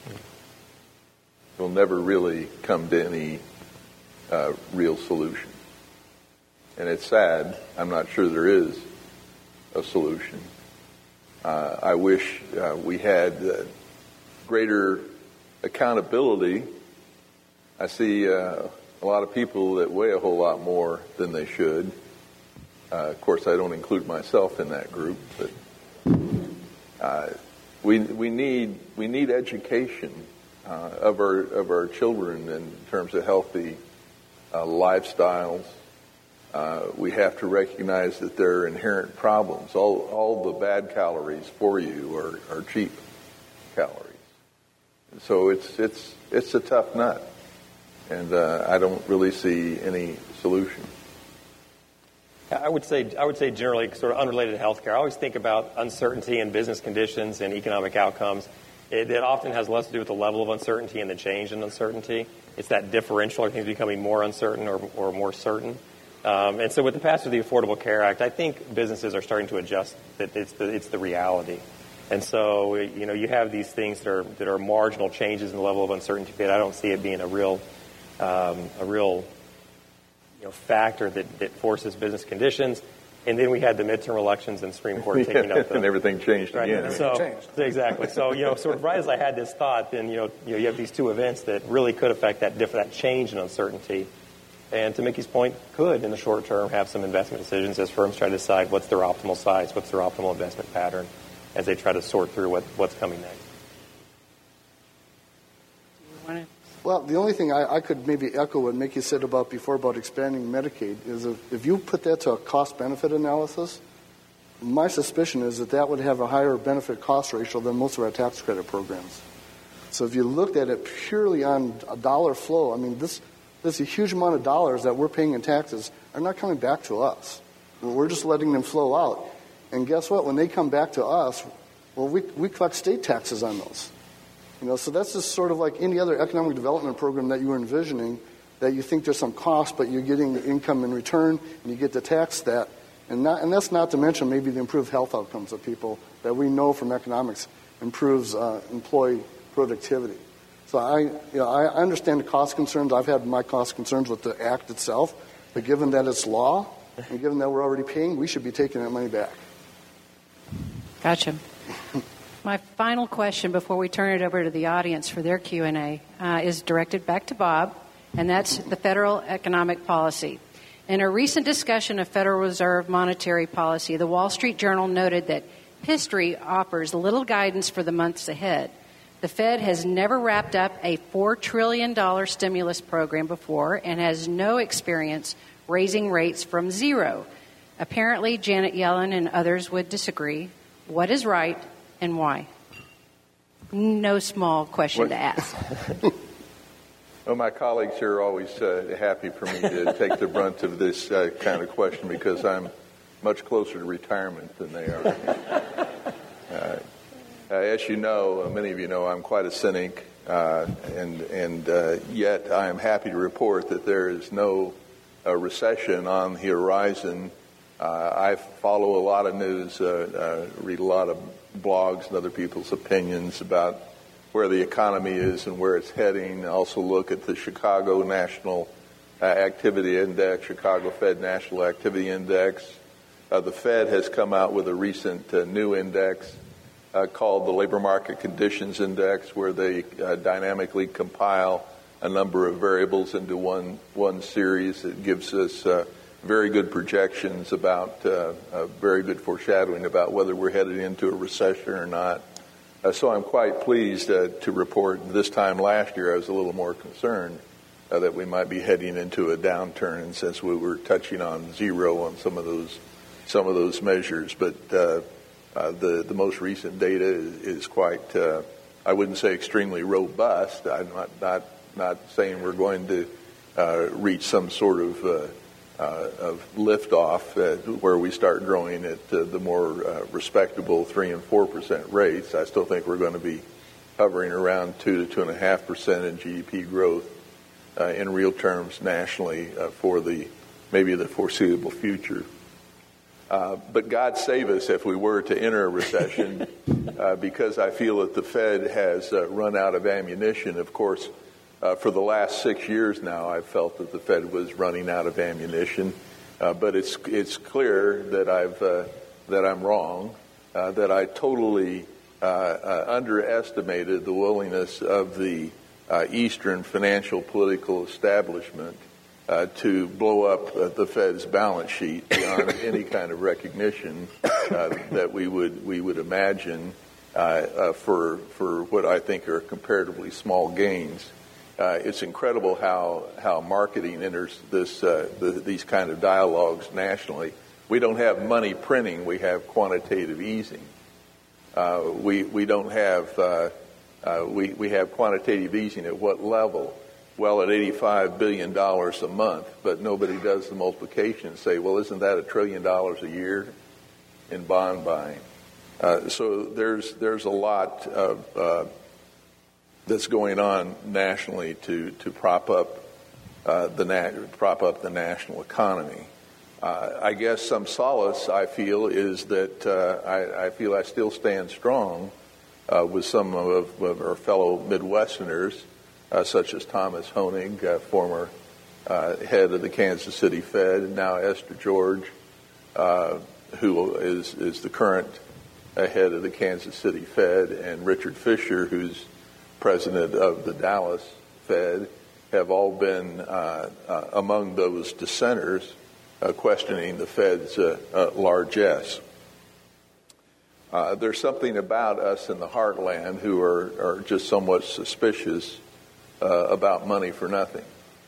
We'll never really come to any uh, real solution. And it's sad. I'm not sure there is a solution. Uh, I wish uh, we had uh, greater accountability. I see uh, a lot of people that weigh a whole lot more than they should. Uh, of course, I don't include myself in that group, but uh, we we need we need education uh, of our of our children in terms of healthy uh, lifestyles. Uh, we have to recognize that there are inherent problems. All all the bad calories for you are, are cheap calories. So it's it's it's a tough nut, and uh, I don't really see any solution. I would say I would say generally sort of unrelated to healthcare. I always think about uncertainty in business conditions and economic outcomes. It, it often has less to do with the level of uncertainty and the change in uncertainty. It's that differential. Are things becoming more uncertain or, or more certain? Um, and so with the passage of the Affordable Care Act, I think businesses are starting to adjust that it's the, it's the reality. And so, you know, you have these things that are that are marginal changes in the level of uncertainty, but I don't see it being a real um, a real you know, factor that, that forces business conditions. And then we had the midterm elections and Supreme Court taking up the... and everything changed right, again. So, changed. Exactly. So, you know, sort of right as I had this thought, then, you know, you know, you have these two events that really could affect that diff- that change in uncertainty. And to Mickey's point, could, in the short term, have some investment decisions as firms try to decide what's their optimal size, what's their optimal investment pattern, as they try to sort through what, what's coming next. Do you want to... Well, the only thing I, I could maybe echo what Mickey said about before about expanding Medicaid is if, if you put that to a cost-benefit analysis, my suspicion is that that would have a higher benefit-cost ratio than most of our tax credit programs. So if you looked at it purely on a dollar flow, I mean, this, this a huge amount of dollars that we're paying in taxes are not coming back to us. We're just letting them flow out. And guess what? When they come back to us, well, we, we collect state taxes on those. You know, so that's just sort of like any other economic development program that you were envisioning, that you think there's some cost, but you're getting the income in return, and you get to tax that. And, not, and that's not to mention maybe the improved health outcomes of people that we know from economics improves uh, employee productivity. So I, you know, I understand the cost concerns. I've had my cost concerns with the Act itself, but given that it's law, and given that we're already paying, we should be taking that money back. Gotcha. My final question before we turn it over to the audience for their Q and A uh, is directed back to Bob, and that's the federal economic policy. In a recent discussion of Federal Reserve monetary policy, the Wall Street Journal noted that history offers little guidance for the months ahead. The Fed has never wrapped up a four trillion dollars stimulus program before and has no experience raising rates from zero. Apparently, Janet Yellen and others would disagree. What is right and why? No small question what? to ask. Well, my colleagues here are always uh, happy for me to take the brunt of this uh, kind of question because I'm much closer to retirement than they are. Uh, uh, as you know, uh, many of you know, I'm quite a cynic, uh, and and uh, yet I am happy to report that there is no uh, recession on the horizon. Uh, I follow a lot of news, uh, uh, read a lot of blogs and other people's opinions about where the economy is and where it's heading. I also look at the Chicago National uh, Activity Index, Chicago Fed National Activity Index. Uh, the Fed has come out with a recent uh, new index uh, called the Labor Market Conditions Index, where they uh, dynamically compile a number of variables into one one series. It gives us uh, very good projections about, uh, uh, very good foreshadowing about whether we're headed into a recession or not. Uh, so I'm quite pleased uh, to report this time last year I was a little more concerned uh, that we might be heading into a downturn, and since we were touching on zero on some of those some of those measures. But uh, uh, the the most recent data is, is quite, uh, I wouldn't say extremely robust. I'm not not, not saying we're going to uh, reach some sort of uh, Uh, of liftoff uh, where we start growing at uh, the more uh, respectable three and four percent rates. I still think we're going to be hovering around two to two and a half percent in G D P growth uh, in real terms nationally uh, for the maybe the foreseeable future. Uh, but God save us if we were to enter a recession, uh, because I feel that the Fed has uh, run out of ammunition. Of course, uh, for the last six years now, I've felt that the Fed was running out of ammunition. Uh, but it's it's clear that I've uh, that I'm wrong, uh, that I totally uh, uh, underestimated the willingness of the uh, Eastern financial political establishment Uh, to blow up uh, the Fed's balance sheet beyond any kind of recognition uh, that we would we would imagine uh, uh, for for what I think are comparatively small gains. Uh, it's incredible how how marketing enters this uh, the, these kind of dialogues nationally. We don't have money printing; we have quantitative easing. Uh, we we don't have uh, uh, we we have quantitative easing at what level? Well, at eighty-five billion dollars a month, but nobody does the multiplication and say, well, isn't that a trillion dollars a year in bond buying? Uh, so there's there's a lot of uh, that's going on nationally to to prop up uh, the na- prop up the national economy. Uh, I guess some solace I feel is that uh, I, I feel I still stand strong uh, with some of, of our fellow Midwesterners. Uh, such as Thomas Honig, uh, former uh, head of the Kansas City Fed, and now Esther George, uh, who is, is the current uh, head of the Kansas City Fed, and Richard Fisher, who's president of the Dallas Fed, have all been uh, uh, among those dissenters uh, questioning the Fed's uh, uh, largesse. Uh, there's something about us in the heartland who are, are just somewhat suspicious Uh, about money for nothing,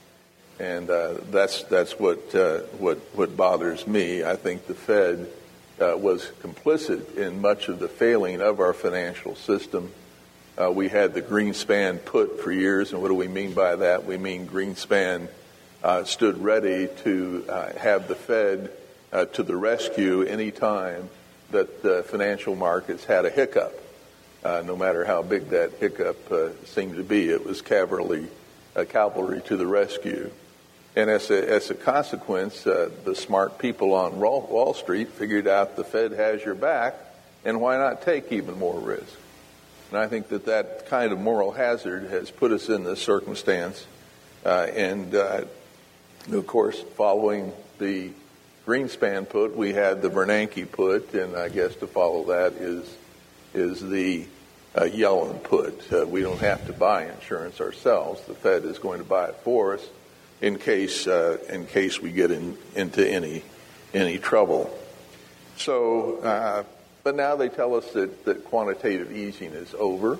and uh, that's that's what uh, what what bothers me. I think the Fed uh, was complicit in much of the failing of our financial system. Uh, we had the Greenspan put for years, and what do we mean by that? We mean Greenspan uh, stood ready to uh, have the Fed uh, to the rescue any time that the financial markets had a hiccup. Uh, no matter how big that hiccup uh, seemed to be, it was cavalry, uh, cavalry to the rescue. And as a, as a consequence, uh, the smart people on Wall Street figured out the Fed has your back, and why not take even more risk? And I think that that kind of moral hazard has put us in this circumstance. Uh, and, uh, of course, following the Greenspan put, we had the Bernanke put, and I guess to follow that is is the uh, Yellen put. Uh, we don't have to buy insurance ourselves. The Fed is going to buy it for us in case uh, in case we get in, into any any trouble. So, uh, but now they tell us that, that quantitative easing is over.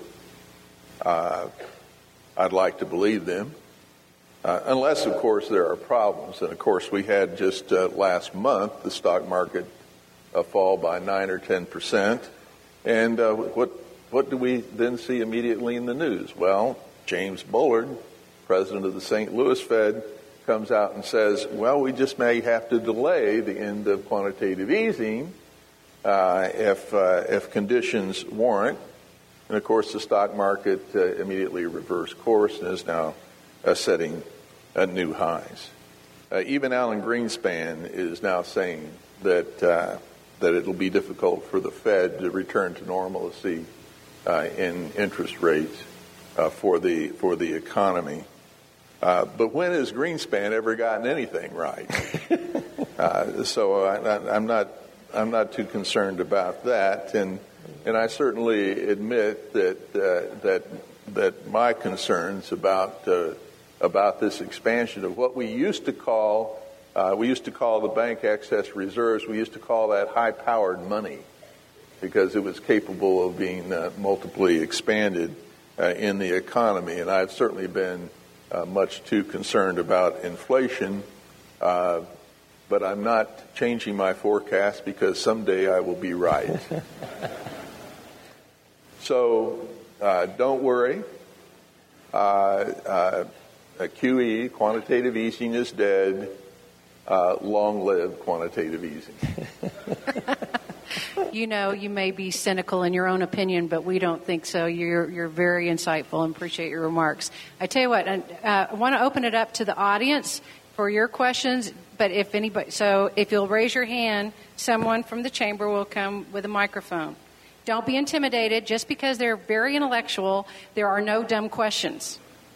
Uh, I'd like to believe them, uh, unless, of course, there are problems. And of course, we had just uh, last month the stock market uh, fall by nine or ten percent. And uh, what what do we then see immediately in the news? Well, James Bullard, president of the Saint Louis Fed, comes out and says, well, we just may have to delay the end of quantitative easing uh, if uh, if conditions warrant. And, of course, the stock market uh, immediately reversed course and is now uh, setting uh, new highs. Uh, even Alan Greenspan is now saying that uh, that it'll be difficult for the Fed to return to normalcy uh, in interest rates uh, for the for the economy. Uh, but when has Greenspan ever gotten anything right? uh, so I, I'm not I'm not too concerned about that, and and I certainly admit that uh, that that my concerns about uh, about this expansion of what we used to call Uh, we used to call the bank excess reserves, we used to call that high-powered money because it was capable of being uh, multiply expanded uh, in the economy. And I've certainly been uh, much too concerned about inflation, uh, but I'm not changing my forecast because someday I will be right. So uh, don't worry. Uh, uh, Q E, quantitative easing, is dead. Uh, long live quantitative easing. You know, you may be cynical in your own opinion, but we don't think so. You're you're very insightful and appreciate your remarks. I tell you what, uh, I want to open it up to the audience. for your questions. But if anybody, so if you'll raise your hand, someone from the chamber will come with a microphone. Don't be intimidated. Just because they're very intellectual, there are no dumb questions.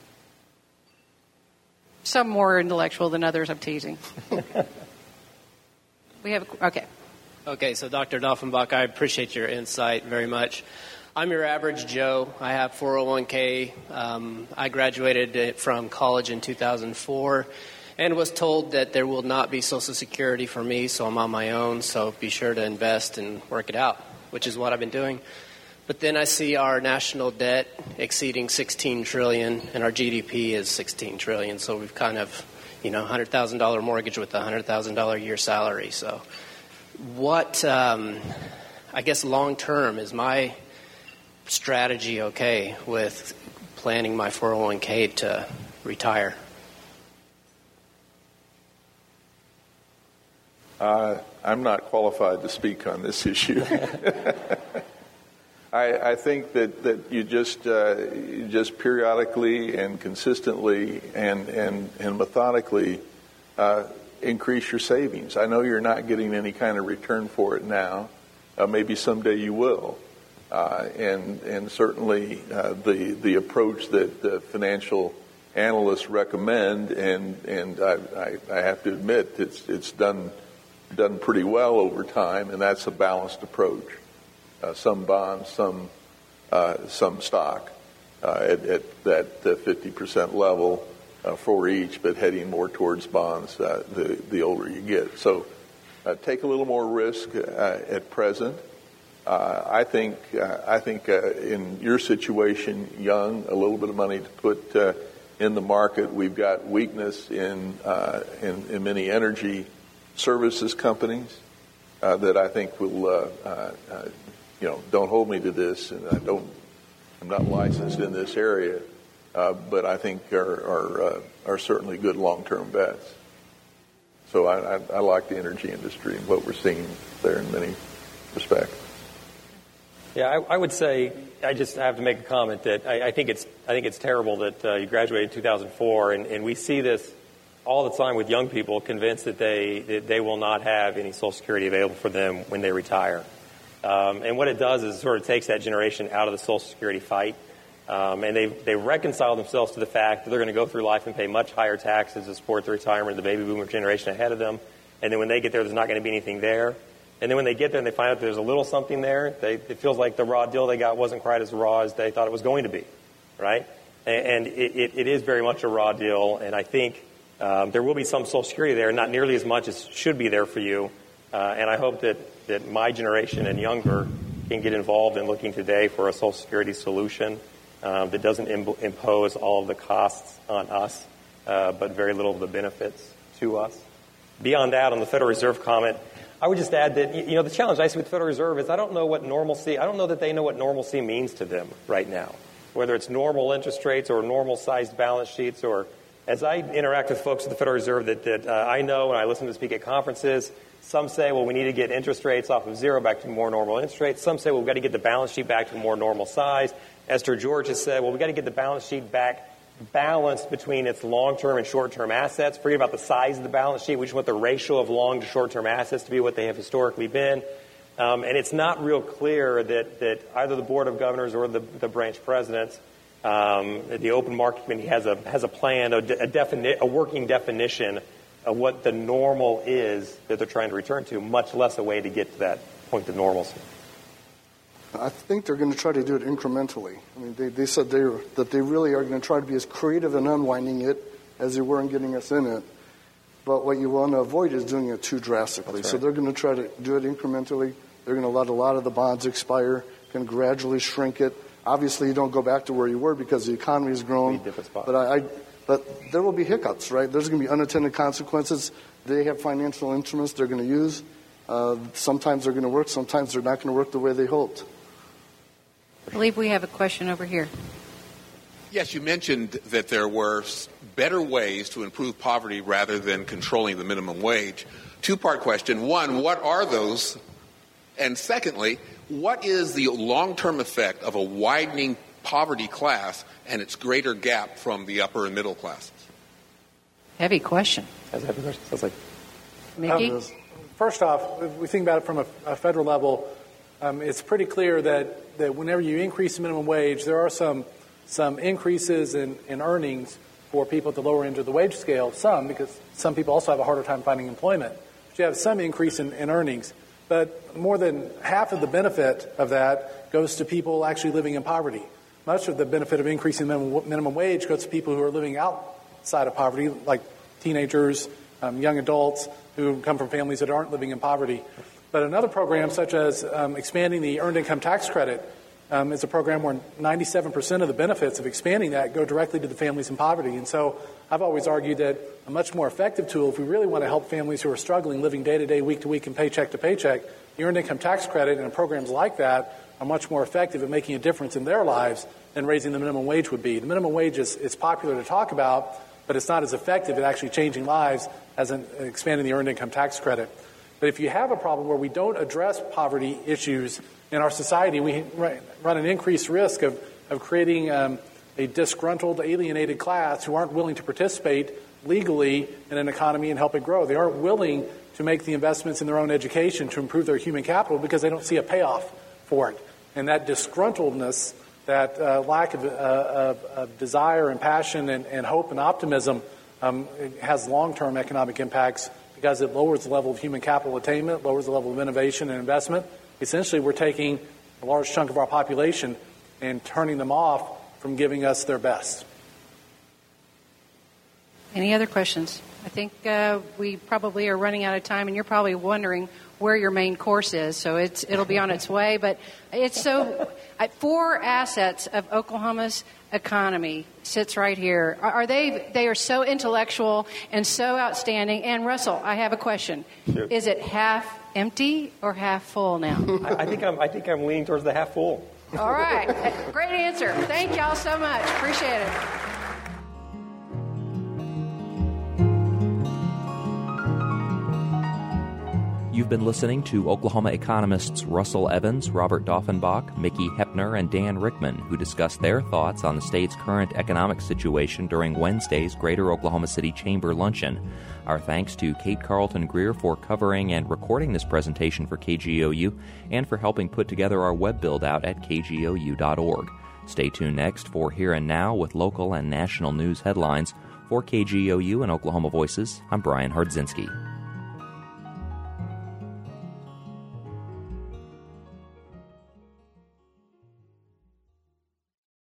Some more intellectual than others, I'm teasing. We have, a, okay. Okay, so Doctor Doffenbach, I appreciate your insight very much. I'm your average Joe. I have four oh one k. Um, I graduated from college in two thousand four and was told that there will not be Social Security for me, so I'm on my own, so be sure to invest and work it out, which is what I've been doing. But then I see our national debt exceeding sixteen trillion dollars, and our G D P is sixteen trillion dollars, so we've kind of, you know, one hundred thousand dollars mortgage with a one hundred thousand dollars a year salary. So what, um, I guess long-term, is my strategy okay with planning my four oh one k to retire? Uh, I'm not qualified to speak on this issue. I, I think that, that you just uh, you just periodically and consistently and and, and methodically uh, increase your savings. I know you're not getting any kind of return for it now. Uh, maybe someday you will. Uh, and and certainly uh, the the approach that the financial analysts recommend, and and I, I, I have to admit it's it's done done pretty well over time, and that's a balanced approach. Uh, some bonds, some uh, some stock uh, at, at that fifty percent level uh, for each, but heading more towards bonds uh, the the older you get. So uh, take a little more risk uh, at present. Uh, I think uh, I think uh, in your situation, young, a little bit of money to put uh, in the market. We've got weakness in uh, in, in many energy services companies uh, that I think will, uh, uh, uh, you know, don't hold me to this, and I don't, I'm not licensed in this area, uh, but I think are are, uh, are certainly good long-term bets. So I, I, I like the energy industry and what we're seeing there in many respects. Yeah, I, I would say I just have to make a comment that I, I think it's I think it's terrible that uh, you graduated in two thousand four, and, and we see this all the time with young people convinced that they that they will not have any Social Security available for them when they retire. Um, and what it does is it sort of takes that generation out of the Social Security fight, um, and they they reconcile themselves to the fact that they're going to go through life and pay much higher taxes to support the retirement of the baby boomer generation ahead of them. And then when they get there, there's not going to be anything there. And then when they get there and they find out there's a little something there, they, it feels like the raw deal they got wasn't quite as raw as they thought it was going to be, right? And, and it, it, it is very much a raw deal, and I think um, there will be some Social Security there, not nearly as much as should be there for you. Uh, and I hope that, that my generation and younger can get involved in looking today for a Social Security solution um, that doesn't Im- impose all of the costs on us, uh, but very little of the benefits to us. Beyond that, on the Federal Reserve comment, I would just add that, you know, the challenge I see with the Federal Reserve is I don't know what normalcy, I don't know that they know what normalcy means to them right now, whether it's normal interest rates or normal-sized balance sheets, or as I interact with folks at the Federal Reserve that, that uh, I know and I listen to speak at conferences, some say, well, we need to get interest rates off of zero back to more normal interest rates. Some say, well, we've got to get the balance sheet back to a more normal size. Esther George has said, well, we've got to get the balance sheet back balanced between its long-term and short-term assets. Forget about the size of the balance sheet. We just want the ratio of long to short-term assets to be what they have historically been. Um, and it's not real clear that, that either the Board of Governors or the, the branch presidents, um, the Open Market Committee has a has a plan, a, a, defini- a working definition of what the normal is that they're trying to return to, much less a way to get to that point of normalcy. I think they're going to try to do it incrementally. I mean, they, they said they were, that they really are going to try to be as creative in unwinding it as they were in getting us in it. But what you want to avoid is doing it too drastically. Right. So they're going to try to do it incrementally. They're going to let a lot of the bonds expire, going to gradually shrink it. Obviously, you don't go back to where you were because the economy has grown. But I, I, but there will be hiccups, right? There's going to be unintended consequences. They have financial instruments they're going to use. Uh, sometimes they're going to work. Sometimes they're not going to work the way they hoped. I believe we have a question over here. Yes, you mentioned that there were better ways to improve poverty rather than controlling the minimum wage. Two-part question. One, what are those? And secondly, what is the long-term effect of a widening poverty class and its greater gap from the upper and middle classes? Heavy question. That's a heavy question. Sounds like Mickey? Um, first off, if we think about it from a, a federal level, um, it's pretty clear that, that whenever you increase the minimum wage, there are some some increases in, in earnings for people at the lower end of the wage scale. Some, because some people also have a harder time finding employment. But you have some increase in, in earnings. But more than half of the benefit of that goes to people actually living in poverty. Much of the benefit of increasing the minimum, minimum wage goes to people who are living outside of poverty, like teenagers, um, young adults who come from families that aren't living in poverty. But another program, such as um, expanding the Earned Income Tax Credit, um, is a program where ninety-seven percent of the benefits of expanding that go directly to the families in poverty. And so I've always argued that a much more effective tool, if we really want to help families who are struggling, living day to day, week to week, and paycheck to paycheck, the Earned Income Tax Credit and programs like that are much more effective at making a difference in their lives than raising the minimum wage would be. The minimum wage is, is popular to talk about, but it's not as effective at actually changing lives as in expanding the Earned Income Tax Credit. But if you have a problem where we don't address poverty issues in our society, we run an increased risk of, of creating um, a disgruntled, alienated class who aren't willing to participate legally in an economy and help it grow. They aren't willing to make the investments in their own education to improve their human capital because they don't see a payoff for it. And that disgruntledness, that uh, lack of, uh, of, of desire and passion and, and hope and optimism um, has long-term economic impacts because it lowers the level of human capital attainment, lowers the level of innovation and investment. Essentially, we're taking a large chunk of our population and turning them off from giving us their best. Any other questions? I think uh, we probably are running out of time, and you're probably wondering where your main course is, so it's it'll be on its way. But it's so uh, four assets of Oklahoma's economy sits right here. Are, are they? They are so intellectual and so outstanding. And Russell, I have a question: sure. Is it half empty or half full now? I, I think I'm. I think I'm leaning towards the half full. All right, great answer. Thank y'all so much. Appreciate it. You've been listening to Oklahoma economists Russell Evans, Robert Doffenbach, Mickey Hepner, and Dan Rickman, who discussed their thoughts on the state's current economic situation during Wednesday's Greater Oklahoma City Chamber Luncheon. Our thanks to Kate Carlton Greer for covering and recording this presentation for K G O U and for helping put together our web build-out at k g o u dot org. Stay tuned next for Here and Now with local and national news headlines. For K G O U and Oklahoma Voices, I'm Brian Hardzinski.